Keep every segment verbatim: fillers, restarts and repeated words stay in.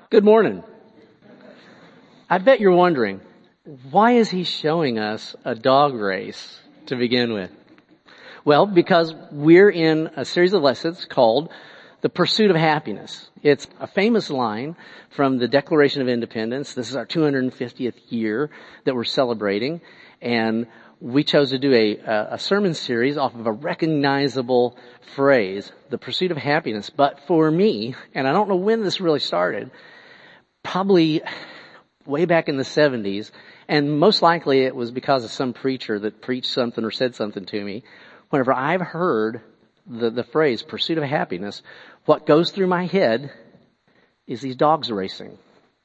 Good morning. I bet you're wondering, why is he showing us a dog race to begin with? Well, because we're in a series of lessons called The Pursuit of Happiness. It's a famous line from the Declaration of Independence. This is our two hundred fiftieth year that we're celebrating, and we chose to do a, a sermon series off of a recognizable phrase, the pursuit of happiness. But for me, and I don't know when this really started, probably way back in the seventies, and most likely it was because of some preacher that preached something or said something to me. Whenever I've heard the, the phrase pursuit of happiness, what goes through my head is these dogs racing.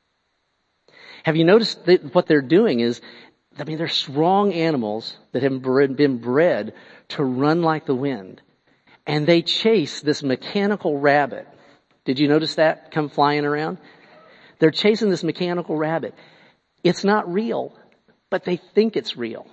Have you noticed that what they're doing is, I mean, they're strong animals that have been bred to run like the wind. And they chase this mechanical rabbit. Did you notice that come flying around? They're chasing this mechanical rabbit. It's not real, but they think it's real.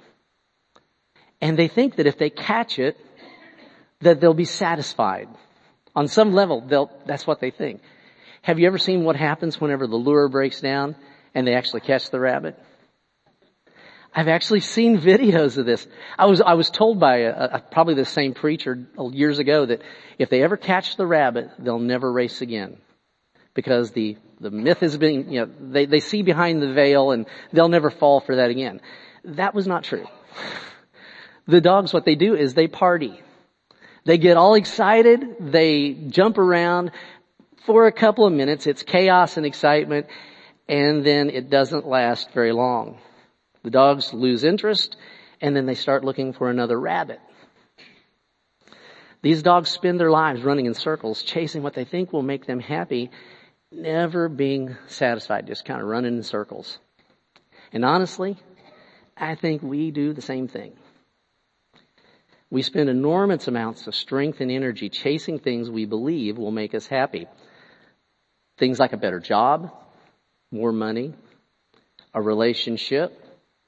And they think that if they catch it, that they'll be satisfied. On some level, they'll, that's what they think. Have you ever seen what happens whenever the lure breaks down and they actually catch the rabbit? I've actually seen videos of this. I was, I was told by a, a, probably the same preacher years ago that if they ever catch the rabbit, they'll never race again. Because the, the myth has been, you know, they, they see behind the veil and they'll never fall for that again. That was not true. The dogs, what they do is they party. They get all excited. They jump around for a couple of minutes. It's chaos and excitement. And then it doesn't last very long. The dogs lose interest and then they start looking for another rabbit. These dogs spend their lives running in circles, chasing what they think will make them happy, never being satisfied, just kind of running in circles. And honestly, I think we do the same thing. We spend enormous amounts of strength and energy chasing things we believe will make us happy. Things like a better job, more money, a relationship,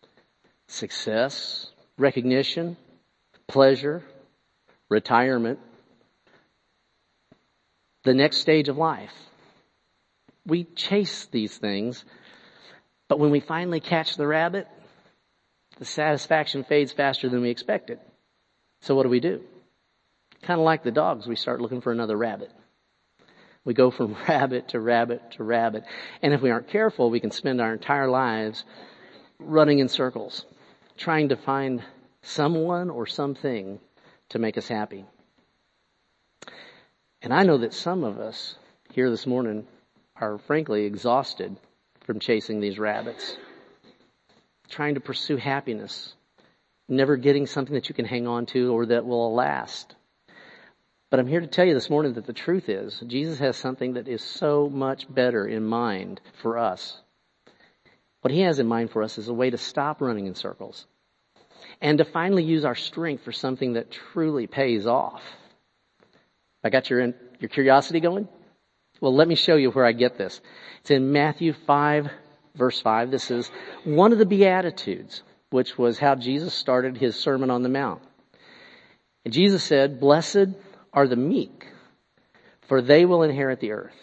success, recognition, pleasure, retirement, the next stage of life. We chase these things, but when we finally catch the rabbit, the satisfaction fades faster than we expected. So what do we do? Kind of like the dogs, we start looking for another rabbit. We go from rabbit to rabbit to rabbit. And if we aren't careful, we can spend our entire lives running in circles, trying to find someone or something to make us happy. And I know that some of us here this morning are frankly exhausted from chasing these rabbits, trying to pursue happiness, never getting something that you can hang on to or that will last. But I'm here to tell you this morning that the truth is, Jesus has something that is so much better in mind for us. What he has in mind for us is a way to stop running in circles and to finally use our strength for something that truly pays off. I got your, your curiosity going? Well, let me show you where I get this. It's in Matthew five, verse five. This is one of the Beatitudes, which was how Jesus started his Sermon on the Mount. And Jesus said, "Blessed are the meek, for they will inherit the earth."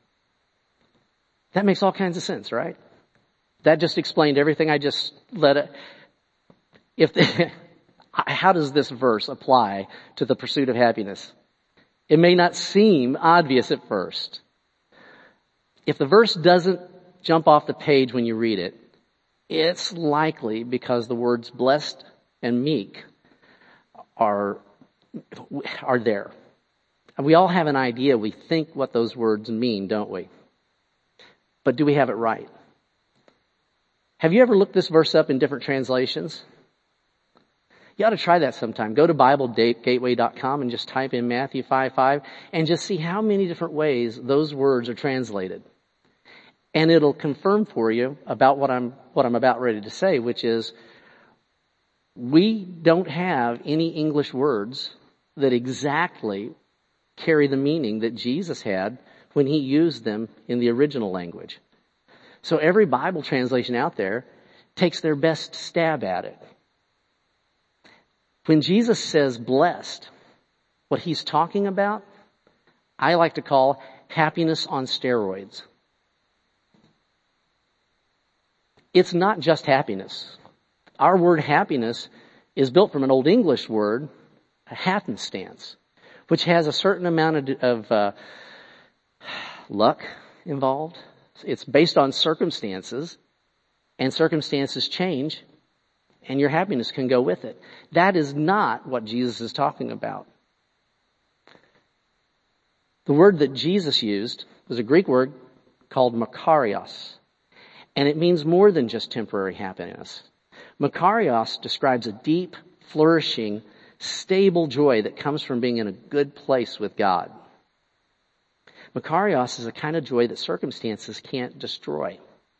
That makes all kinds of sense, right? That just explained everything I just let it. If the, how does this verse apply to the pursuit of happiness? It may not seem obvious at first. If the verse doesn't jump off the page when you read it, it's likely because the words blessed and meek are, are there. We all have an idea. We think what those words mean, don't we? But do we have it right? Have you ever looked this verse up in different translations? You ought to try that sometime. Go to Bible Gateway dot com and just type in Matthew five five and just see how many different ways those words are translated. And it'll confirm for you about what I'm, what I'm about ready to say, which is we don't have any English words that exactly carry the meaning that Jesus had when he used them in the original language. So every Bible translation out there takes their best stab at it. When Jesus says blessed, what he's talking about, I like to call happiness on steroids. It's not just happiness. Our word happiness is built from an Old English word, a happenstance, which has a certain amount of, of uh, luck involved. It's based on circumstances, and circumstances change, and your happiness can go with it. That is not what Jesus is talking about. The word that Jesus used was a Greek word called makarios, and it means more than just temporary happiness. Makarios describes a deep, flourishing, stable joy that comes from being in a good place with God. Makarios is a kind of joy that circumstances can't destroy.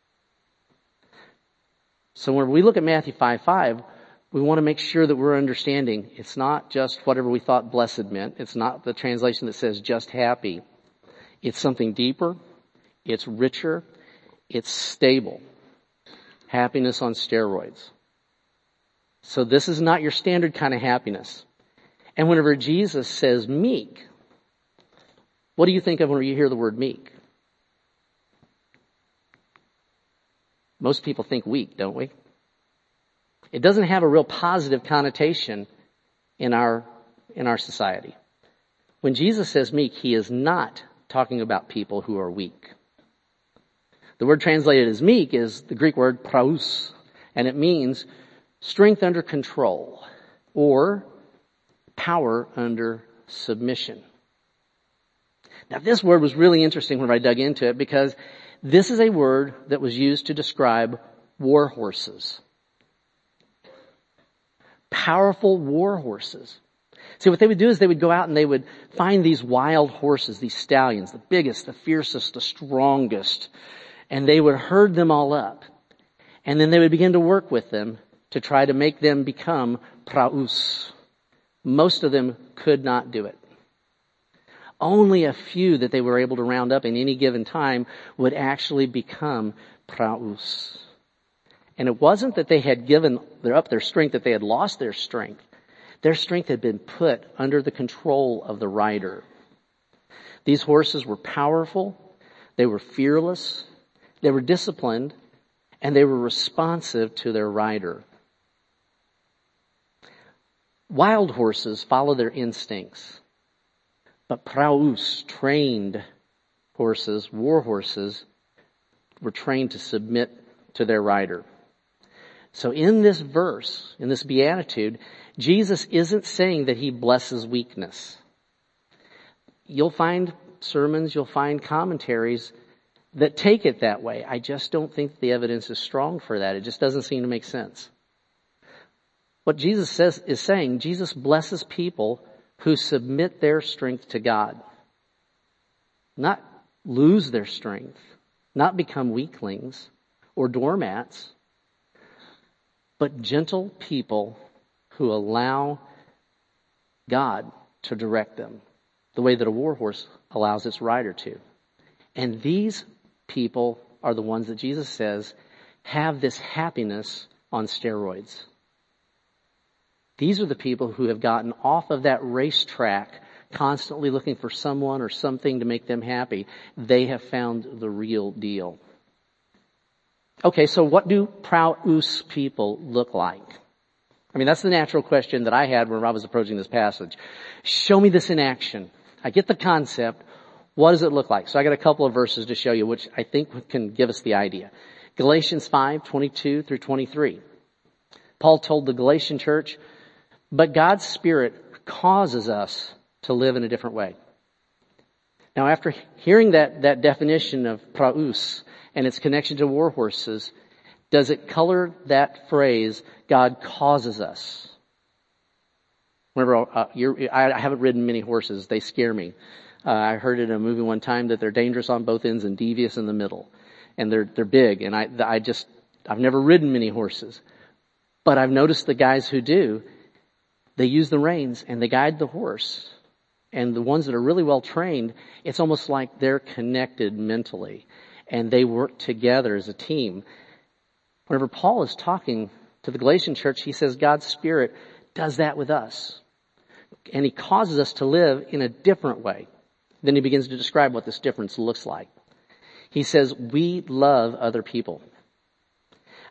So when we look at Matthew five five, we want to make sure that we're understanding it's not just whatever we thought blessed meant. It's not the translation that says just happy. It's something deeper. It's richer. It's stable. Happiness on steroids. So this is not your standard kind of happiness. And whenever Jesus says meek, what do you think of when you hear the word meek? Most people think weak, don't we? It doesn't have a real positive connotation in our, in our society. When Jesus says meek, he is not talking about people who are weak. The word translated as meek is the Greek word praus, and it means strength under control or power under submission. Now this word was really interesting when I dug into it because this is a word that was used to describe war horses. Powerful war horses. See, what they would do is they would go out and they would find these wild horses, these stallions, the biggest, the fiercest, the strongest, and they would herd them all up. And then they would begin to work with them to try to make them become praus. Most of them could not do it. Only a few that they were able to round up in any given time would actually become praus. And it wasn't that they had given up their strength, that they had lost their strength. Their strength had been put under the control of the rider. These horses were powerful, they were fearless, they were disciplined, and they were responsive to their rider. Wild horses follow their instincts, but praus, trained horses, war horses, were trained to submit to their rider. So in this verse, in this beatitude, Jesus isn't saying that he blesses weakness. You'll find sermons, you'll find commentaries that take it that way. I just don't think the evidence is strong for that. It just doesn't seem to make sense. What Jesus says is saying, Jesus blesses people who submit their strength to God. Not lose their strength, not become weaklings or doormats, but gentle people who allow God to direct them the way that a war horse allows its rider to. And these people are the ones that Jesus says have this happiness on steroids. These are the people who have gotten off of that racetrack constantly looking for someone or something to make them happy. They have found the real deal. Okay, so what do praus people look like? I mean, that's the natural question that I had when I was approaching this passage. Show me this in action. I get the concept. What does it look like? So I got a couple of verses to show you, which I think can give us the idea. Galatians five, twenty-two through twenty-three. Paul told the Galatian church, but God's Spirit causes us to live in a different way. Now, after hearing that, that definition of praus and its connection to war horses, does it color that phrase, God causes us? Remember, uh, you're, I, I haven't ridden many horses. They scare me. Uh, I heard in a movie one time that they're dangerous on both ends and devious in the middle. And they're, they're big. And I, I just, I've never ridden many horses. But I've noticed the guys who do, they use the reins and they guide the horse. And the ones that are really well trained, it's almost like they're connected mentally. And they work together as a team. Whenever Paul is talking to the Galatian church, he says God's Spirit does that with us. And he causes us to live in a different way. Then he begins to describe what this difference looks like. He says, we love other people.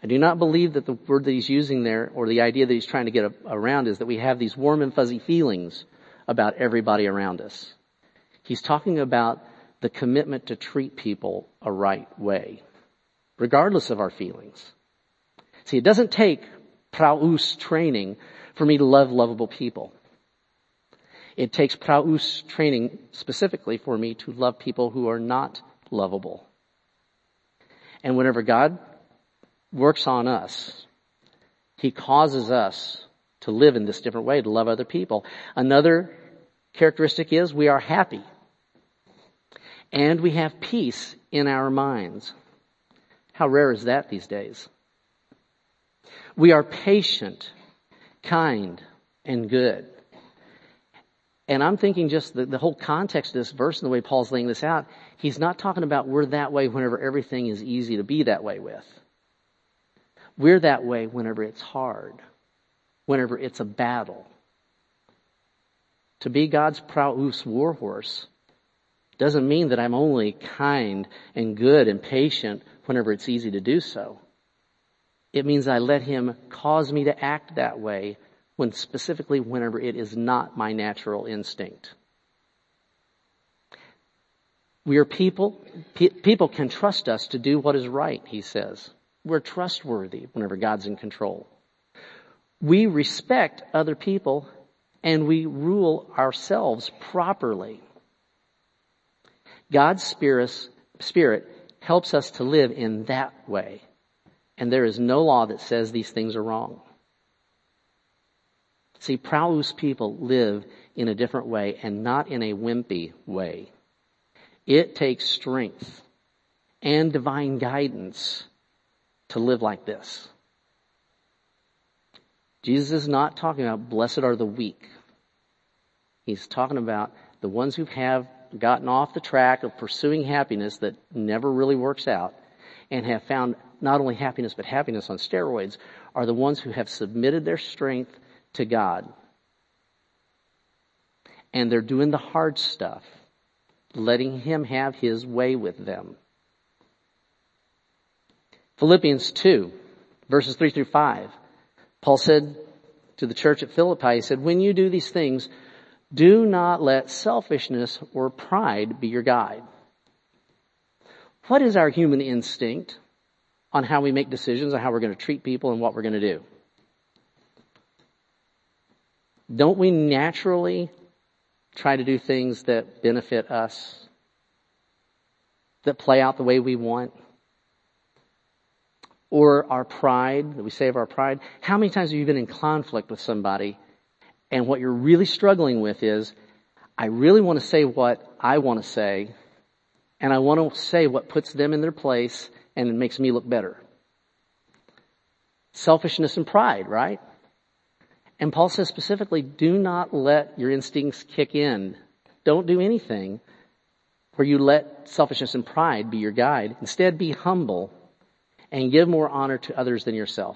I do not believe that the word that he's using there, or the idea that he's trying to get a, around, is that we have these warm and fuzzy feelings about everybody around us. He's talking about the commitment to treat people a right way, regardless of our feelings. See, it doesn't take praus training for me to love lovable people. It takes praus training specifically for me to love people who are not lovable. And whenever God works on us, he causes us to live in this different way, to love other people. Another characteristic is we are happy. And we have peace in our minds. How rare is that these days? We are patient, kind, and good. And I'm thinking just the, the whole context of this verse and the way Paul's laying this out, he's not talking about we're that way whenever everything is easy to be that way with. We're that way whenever it's hard, whenever it's a battle. To be God's praus warhorse doesn't mean that I'm only kind and good and patient whenever it's easy to do so. It means I let him cause me to act that way when specifically whenever it is not my natural instinct. We are people. Pe- people can trust us to do what is right, he says. We're trustworthy whenever God's in control. We respect other people and we rule ourselves properly. God's spirit, spirit helps us to live in that way. And there is no law that says these things are wrong. See, praus people live in a different way and not in a wimpy way. It takes strength and divine guidance to live like this. Jesus is not talking about blessed are the weak. He's talking about the ones who have gotten off the track of pursuing happiness that never really works out and have found not only happiness but happiness on steroids are the ones who have submitted their strength to God. And they're doing the hard stuff, letting him have his way with them. Philippians two, verses three through five. Paul said to the church at Philippi, he said, when you do these things, do not let selfishness or pride be your guide. What is our human instinct on how we make decisions, on how we're going to treat people and what we're going to do? Don't we naturally try to do things that benefit us, that play out the way we want? Or our pride, that we save our pride? How many times have you been in conflict with somebody and what you're really struggling with is, I really want to say what I want to say, and I want to say what puts them in their place and it makes me look better. Selfishness and pride, right? And Paul says specifically, do not let your instincts kick in. Don't do anything where you let selfishness and pride be your guide. Instead, be humble and give more honor to others than yourself.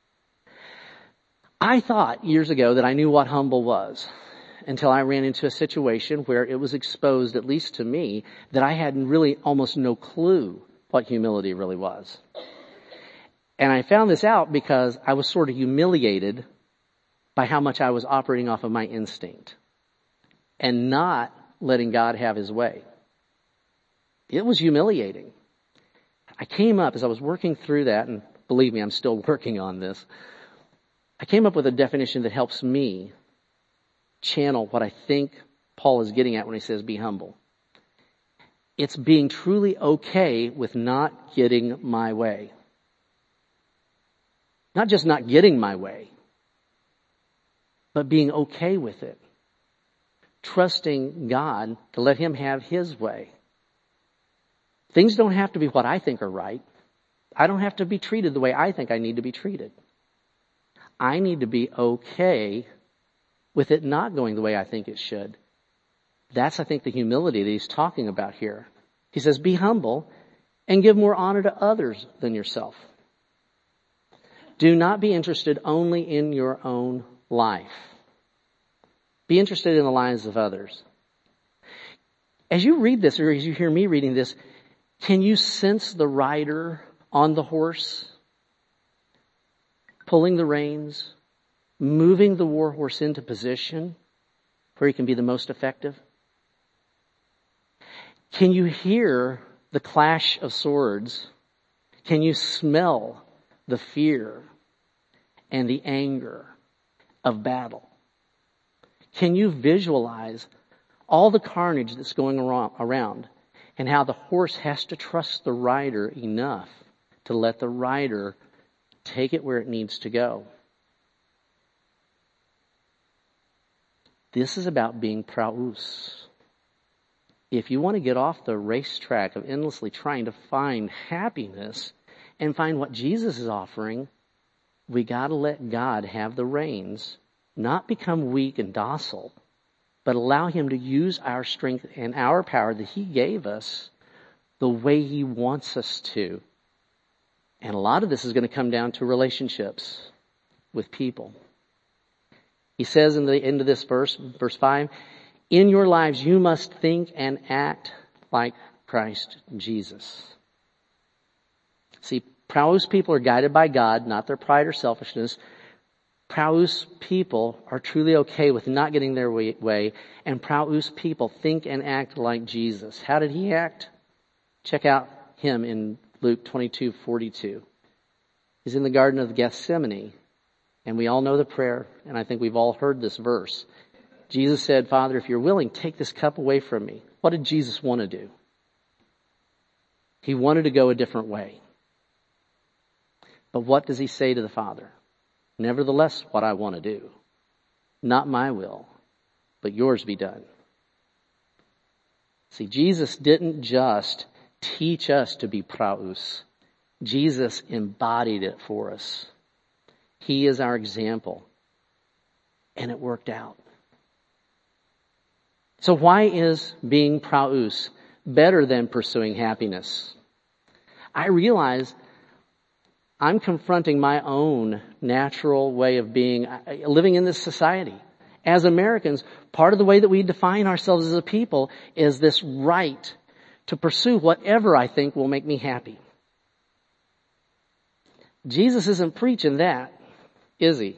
I thought years ago that I knew what humble was until I ran into a situation where it was exposed, at least to me, that I had really almost no clue what humility really was. And I found this out because I was sort of humiliated by how much I was operating off of my instinct and not letting God have his way. It was humiliating. I came up as I was working through that, and believe me, I'm still working on this. I came up with a definition that helps me channel what I think Paul is getting at when he says be humble. It's being truly okay with not getting my way. Not just not getting my way, but being okay with it. Trusting God to let him have his way. Things don't have to be what I think are right. I don't have to be treated the way I think I need to be treated. I need to be okay with it not going the way I think it should. That's, I think, the humility that he's talking about here. He says, be humble and give more honor to others than yourself. Do not be interested only in your own life. Be interested in the lives of others. As you read this, or as you hear me reading this, can you sense the rider on the horse? pulling the reins, moving the war horse into position where he can be the most effective? Can you hear the clash of swords? Can you smell the fear and the anger of battle? Can you visualize all the carnage that's going around and how the horse has to trust the rider enough to let the rider take it where it needs to go? This is about being praus. If you want to get off the racetrack of endlessly trying to find happiness and find what Jesus is offering, we got to let God have the reins, not become weak and docile, but allow him to use our strength and our power that he gave us the way he wants us to. And a lot of this is going to come down to relationships with people. He says in the end of this verse, verse five, in your lives you must think and act like Christ Jesus. See, praus people are guided by God, not their pride or selfishness. Praus people are truly okay with not getting their way, and praus people think and act like Jesus. How did he act? Check out him in Luke twenty-two forty-two. He's in the Garden of Gethsemane, and we all know the prayer, and I think we've all heard this verse. Jesus said, Father, if you're willing, take this cup away from me. What did Jesus want to do? He wanted to go a different way. But what does he say to the Father? Nevertheless, what I want to do, not my will, but yours be done. See, Jesus didn't just teach us to be praus. Jesus embodied it for us. He is our example. And it worked out. So why is being praus better than pursuing happiness? I realize I'm confronting my own natural way of being, living in this society. As Americans, part of the way that we define ourselves as a people is this right to pursue whatever I think will make me happy. Jesus isn't preaching that, is he?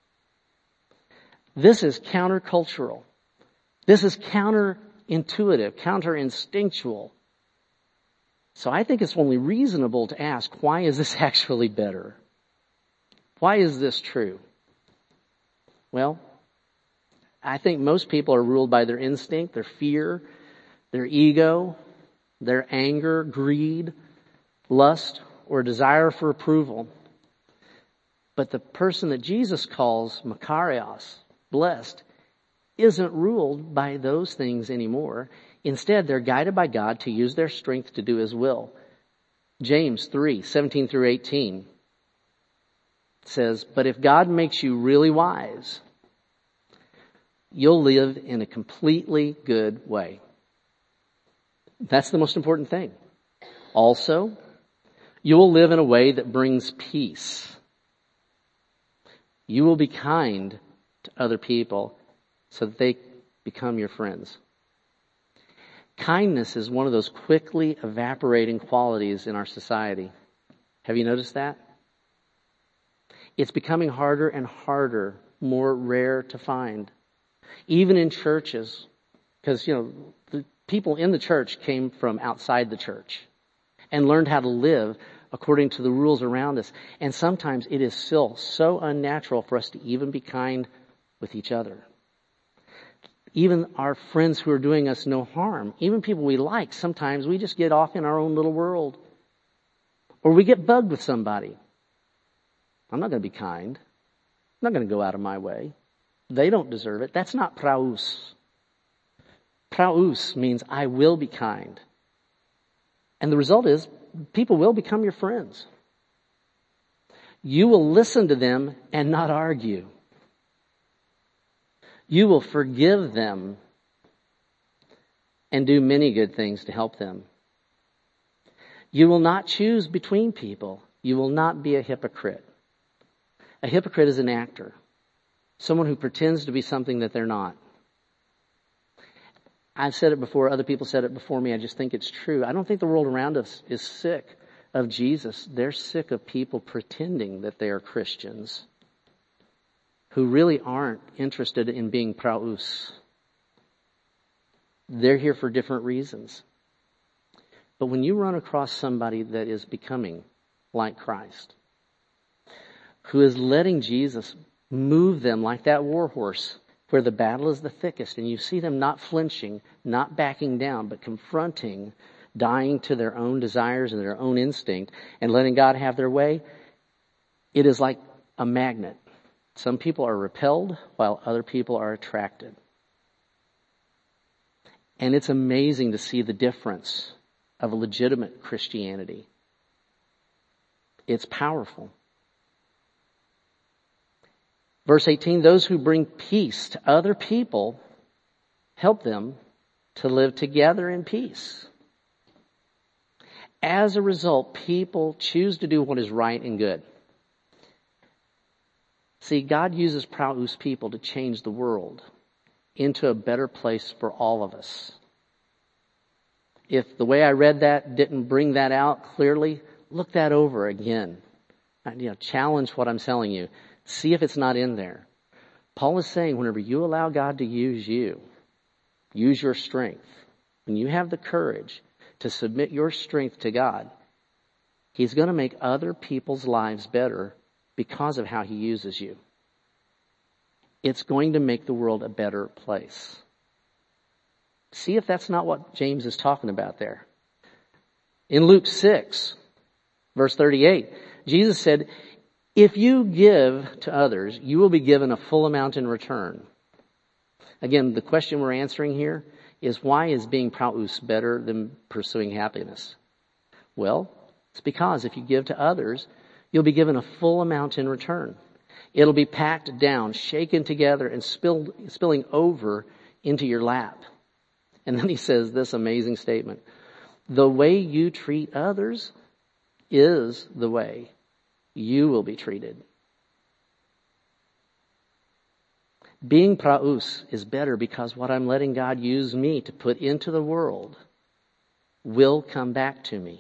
This is countercultural. This is counterintuitive, counterinstinctual. So I think it's only reasonable to ask, why is this actually better? Why is this true? Well, I think most people are ruled by their instinct, their fear, their ego, their anger, greed, lust, or desire for approval. But the person that Jesus calls Makarios, blessed, isn't ruled by those things anymore. Instead, they're guided by God to use their strength to do his will. James three, seventeen through eighteen says, but if God makes you really wise, you'll live in a completely good way. That's the most important thing. Also, you will live in a way that brings peace. You will be kind to other people so that they become your friends. Kindness is one of those quickly evaporating qualities in our society. Have you noticed that? It's becoming harder and harder, more rare to find. Even in churches, because, you know, the people in the church came from outside the church and learned how to live according to the rules around us. And sometimes it is still so unnatural for us to even be kind with each other. Even our friends who are doing us no harm, even people we like, sometimes we just get off in our own little world. Or we get bugged with somebody. I'm not going to be kind. I'm not going to go out of my way. They don't deserve it. That's not praus. Praus means I will be kind. And the result is people will become your friends. You will listen to them and not argue. You will forgive them and do many good things to help them. You will not choose between people. You will not be a hypocrite. A hypocrite is an actor. Someone who pretends to be something that they're not. I've said it before. Other people said it before me. I just think it's true. I don't think the world around us is sick of Jesus, they're sick of people pretending that they are Christians who really aren't interested in being praus. They're here for different reasons. But when you run across somebody that is becoming like Christ, who is letting Jesus move them like that war horse where the battle is the thickest, and you see them not flinching, not backing down, but confronting, dying to their own desires and their own instinct and letting God have their way, it is like a magnet. Some people are repelled while other people are attracted. And it's amazing to see the difference of a legitimate Christianity. It's powerful. Verse eighteen, those who bring peace to other people help them to live together in peace. As a result, people choose to do what is right and good. See, God uses praus people to change the world into a better place for all of us. If the way I read that didn't bring that out clearly, look that over again. You know, challenge what I'm telling you. See if it's not in there. Paul is saying whenever you allow God to use you, use your strength, when you have the courage to submit your strength to God, He's going to make other people's lives better because of how He uses you. It's going to make the world a better place. See if that's not what James is talking about there. In Luke six, verse thirty-eight, Jesus said, if you give to others, you will be given a full amount in return. Again, the question we're answering here is, why is being praus better than pursuing happiness? Well, it's because if you give to others, you'll be given a full amount in return. It'll be packed down, shaken together, and spilled, spilling over into your lap. And then he says this amazing statement: the way you treat others is the way you will be treated. Being praus is better because what I'm letting God use me to put into the world will come back to me.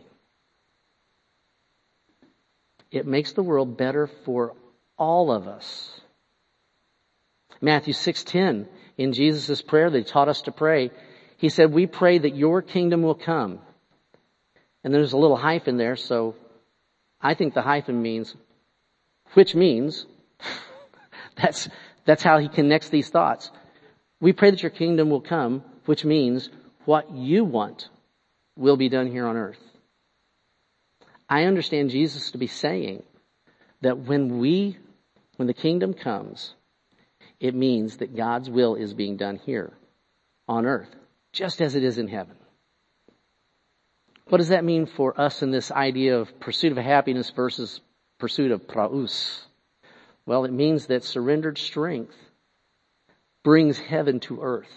It makes the world better for all of us. Matthew six ten, in Jesus' prayer that He taught us to pray, He said, we pray that your kingdom will come. And there's a little hyphen there, so I think the hyphen means, which means, that's, that's how He connects these thoughts. We pray that your kingdom will come, which means what you want will be done here on earth. I understand Jesus to be saying that when we, when the kingdom comes, it means that God's will is being done here on earth, just as it is in heaven. What does that mean for us in this idea of pursuit of happiness versus pursuit of praus? Well, it means that surrendered strength brings heaven to earth.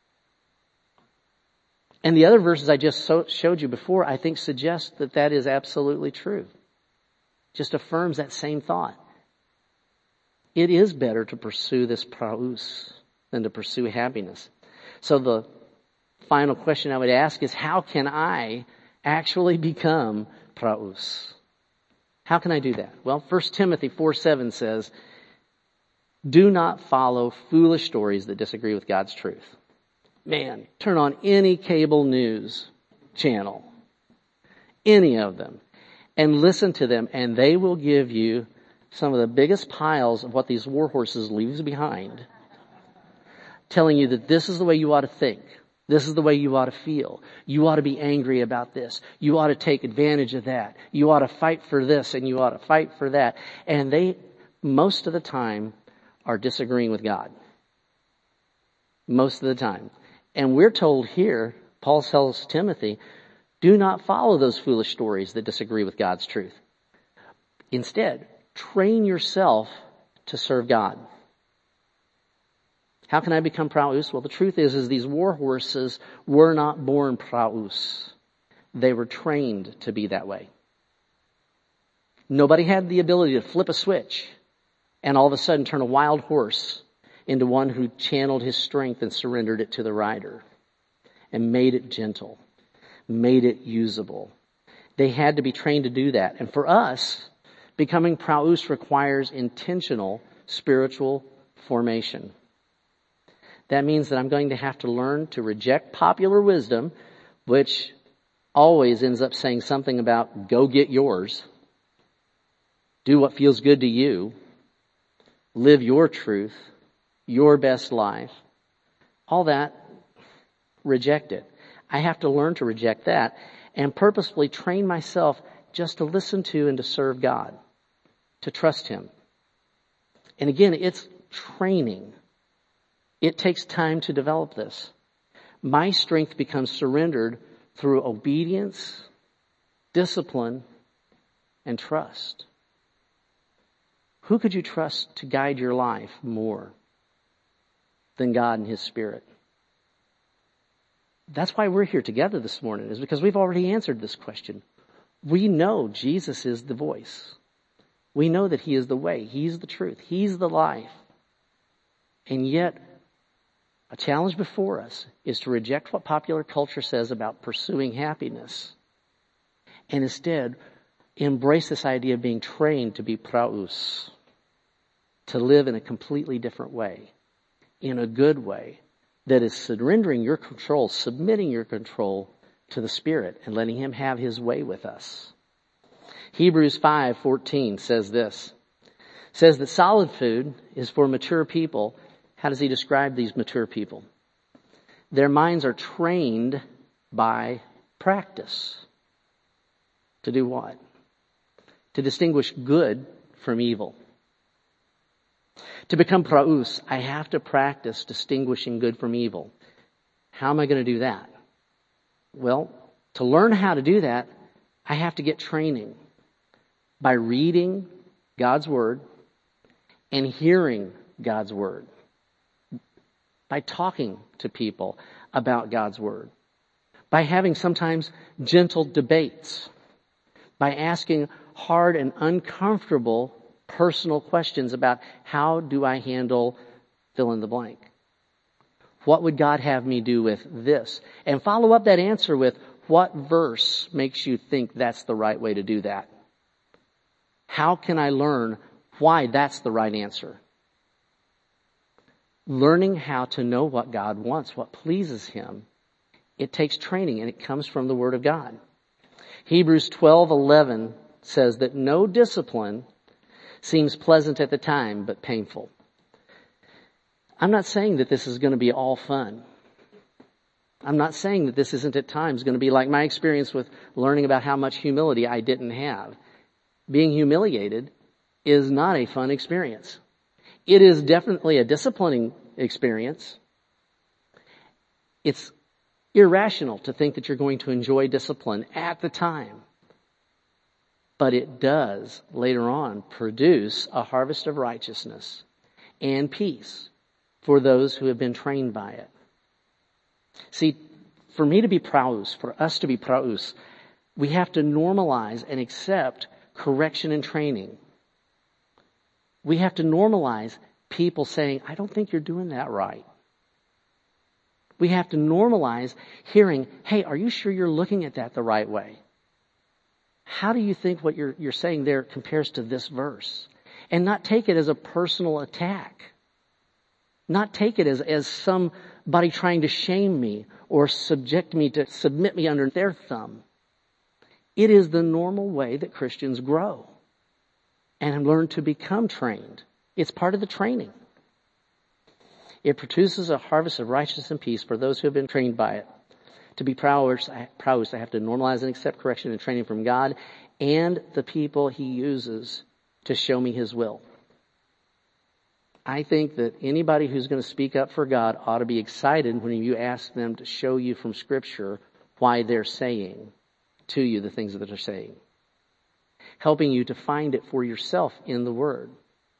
And the other verses I just so, showed you before, I think suggest that that is absolutely true. Just affirms that same thought. It is better to pursue this praus than to pursue happiness. So the final question I would ask is, how can I actually become praus? How can I do that? Well, First Timothy four seven says, do not follow foolish stories that disagree with God's truth. Man, turn on any cable news channel, any of them, and listen to them, and they will give you some of the biggest piles of what these war horses leaves behind, telling you that this is the way you ought to think. This is the way you ought to feel. You ought to be angry about this. You ought to take advantage of that. You ought to fight for this and you ought to fight for that. And they, most of the time, are disagreeing with God. Most of the time. And we're told here, Paul tells Timothy, do not follow those foolish stories that disagree with God's truth. Instead, train yourself to serve God. How can I become praus? Well, the truth is, is these war horses were not born praus. They were trained to be that way. Nobody had the ability to flip a switch and all of a sudden turn a wild horse into one who channeled his strength and surrendered it to the rider and made it gentle, made it usable, They had to be trained to do that. And for us, becoming praus requires intentional spiritual formation. That means that I'm going to have to learn to reject popular wisdom, which always ends up saying something about go get yours, do what feels good to you, live your truth, your best life. All that, reject it. I have to learn to reject that and purposefully train myself just to listen to and to serve God, to trust Him. And again, it's training. It takes time to develop this. My strength becomes surrendered through obedience, discipline, and trust. Who could you trust to guide your life more than God and His Spirit? That's why we're here together this morning, is because we've already answered this question. We know Jesus is the voice. We know that He is the way. He's the truth. He's the life. And yet, a challenge before us is to reject what popular culture says about pursuing happiness and instead embrace this idea of being trained to be praus, to live in a completely different way, in a good way, that is surrendering your control, submitting your control to the Spirit and letting Him have His way with us. Hebrews five fourteen says this, says that solid food is for mature people. How does he describe these mature people? Their minds are trained by practice. To do what? To distinguish good from evil. To become praus, I have to practice distinguishing good from evil. How am I going to do that? Well, to learn how to do that, I have to get training by reading God's Word and hearing God's Word. By talking to people about God's Word. By having sometimes gentle debates. By asking hard and uncomfortable personal questions about how do I handle fill in the blank. What would God have me do with this? And follow up that answer with what verse makes you think that's the right way to do that? How can I learn why that's the right answer? Learning how to know what God wants, what pleases Him, it takes training and it comes from the Word of God. Hebrews twelve eleven says that no discipline seems pleasant at the time, but painful. I'm not saying that this is going to be all fun. I'm not saying that this isn't at times going to be like my experience with learning about how much humility I didn't have. Being humiliated is not a fun experience. It is definitely a disciplining experience. It's irrational to think that you're going to enjoy discipline at the time. But it does, later on, produce a harvest of righteousness and peace for those who have been trained by it. See, for me to be praus, for us to be praus, we have to normalize and accept correction and training. We have to normalize people saying, I don't think you're doing that right. We have to normalize hearing, hey, are you sure you're looking at that the right way? How do you think what you're, you're saying there compares to this verse? And not take it as a personal attack. Not take it as, as somebody trying to shame me or subject me to submit me under their thumb. It is the normal way that Christians grow and learn to become trained. It's part of the training. It produces a harvest of righteousness and peace for those who have been trained by it. To be praus, praus, I have to normalize and accept correction and training from God and the people He uses to show me His will. I think that anybody who's going to speak up for God ought to be excited when you ask them to show you from Scripture why they're saying to you the things that they're saying. Helping you to find it for yourself in the Word.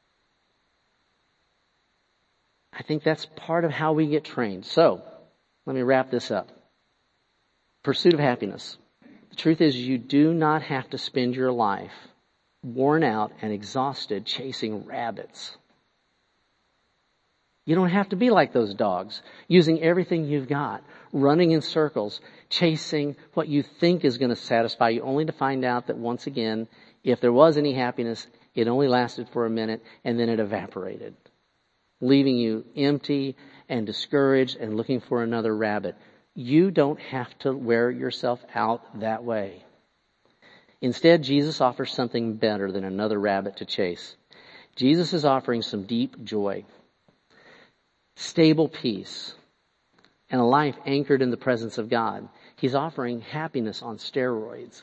I think that's part of how we get trained. So, let me wrap this up. Pursuit of happiness. The truth is, you do not have to spend your life worn out and exhausted chasing rabbits. You don't have to be like those dogs, using everything you've got, running in circles, chasing what you think is going to satisfy you, only to find out that once again, if there was any happiness, it only lasted for a minute and then it evaporated, leaving you empty and discouraged and looking for another rabbit. You don't have to wear yourself out that way. Instead, Jesus offers something better than another rabbit to chase. Jesus is offering some deep joy, stable peace, and a life anchored in the presence of God. He's offering happiness on steroids.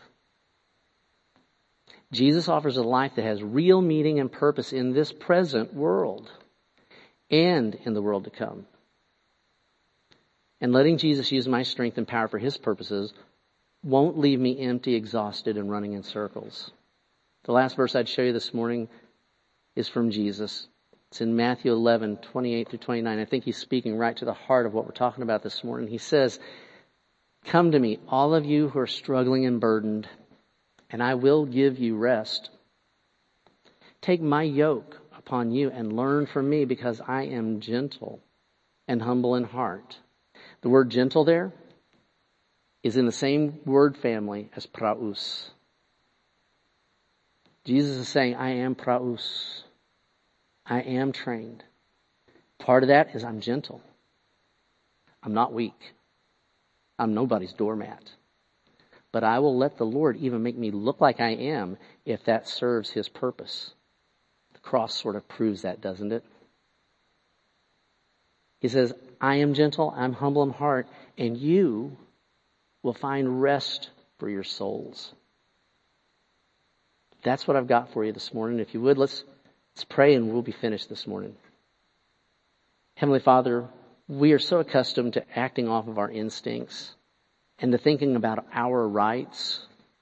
Jesus offers a life that has real meaning and purpose in this present world and in the world to come. And letting Jesus use my strength and power for his purposes won't leave me empty, exhausted, and running in circles. The last verse I'd show you this morning is from Jesus. It's in Matthew eleven, twenty-eight through twenty-nine. I think he's speaking right to the heart of what we're talking about this morning. He says, "Come to me, all of you who are struggling and burdened, and I will give you rest. Take my yoke upon you and learn from me, because I am gentle and humble in heart." The word gentle there is in the same word family as praus. Jesus is saying, I am praus. I am trained. Part of that is I'm gentle. I'm not weak. I'm nobody's doormat. But I will let the Lord even make me look like I am if that serves his purpose. The cross sort of proves that, doesn't it? He says, I am gentle, I'm humble in heart, and you will find rest for your souls. That's what I've got for you this morning. If you would, let's, let's pray and we'll be finished this morning. Heavenly Father, we are so accustomed to acting off of our instincts and to thinking about our rights,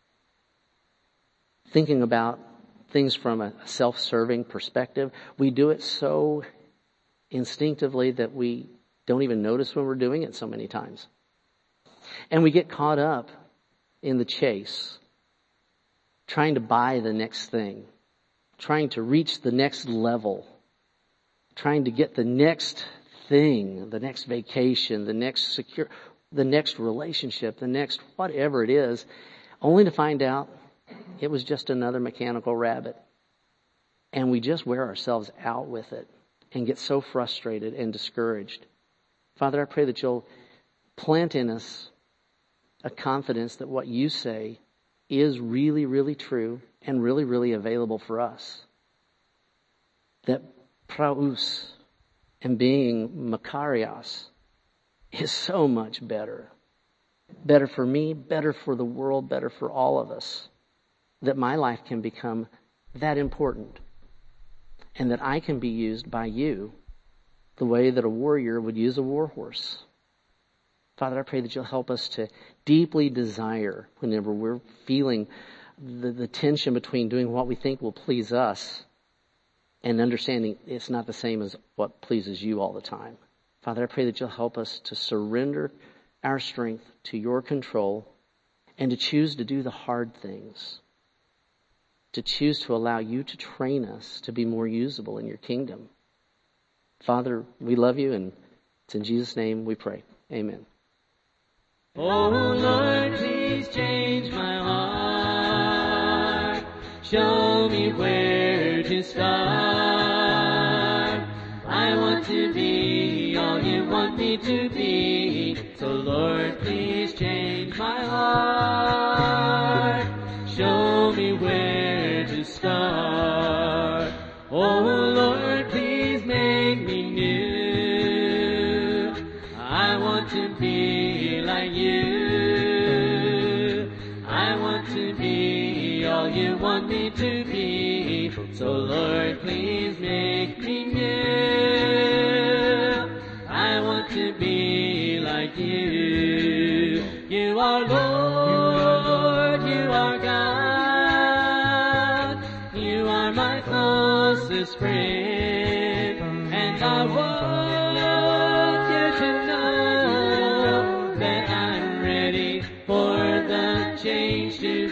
thinking about things from a self-serving perspective. We do it so instinctively that we don't even notice when we're doing it so many times. And we get caught up in the chase, trying to buy the next thing, trying to reach the next level, trying to get the next thing, the next vacation, the next secure, the next relationship, the next whatever it is, only to find out it was just another mechanical rabbit. And we just wear ourselves out with it and get so frustrated and discouraged. Father, I pray that you'll plant in us a confidence that what you say is really, really true and really, really available for us. That praus and being makarios is so much better. Better for me, better for the world, better for all of us. That my life can become that important. And that I can be used by you the way that a warrior would use a war horse. Father, I pray that you'll help us to deeply desire whenever we're feeling the, the tension between doing what we think will please us and understanding it's not the same as what pleases you all the time. Father, I pray that you'll help us to surrender our strength to your control and to choose to do the hard things. To choose to allow you to train us to be more usable in your kingdom. Father, we love you, and it's in Jesus' name we pray. Amen. Oh Lord, please change my heart. Show me where to start. I want to be all you want me to be. So Lord, please change my heart. Show me where to start. Oh Lord, please make me new. I want to be like you. I want to be all you want me to be. So Lord, please make me new. I want to be like you. You are Lord, you are God. You are my closest friend, and I want you to know that I'm ready for the change to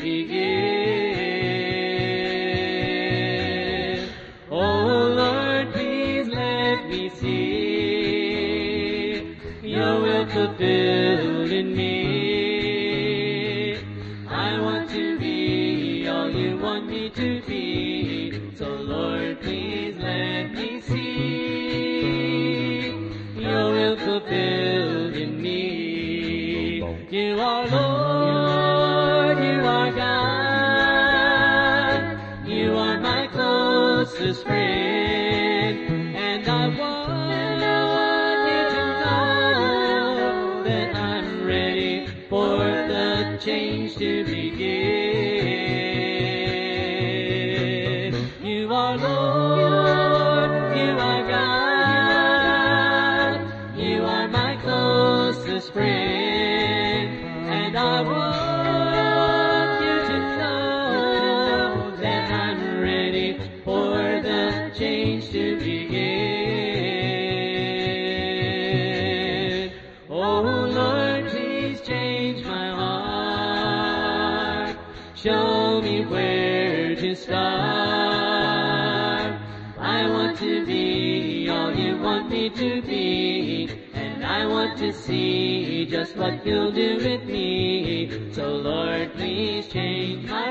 begin. Oh Lord, please let me see your will fulfilled want to be all you want me to be. So Lord, please let me see your will fulfilled in me. You are Lord, you are God, you are my closest friend, and I want, and I want you to know that I'm ready for the change to begin. You are Lord, you are God, you are my closest friend, and I want you to know that I'm ready for the change to begin. Oh Lord, please change my heart. Show me where to start. I want to be all you want me to be, and I want to see just what you'll do with me. So Lord, please change my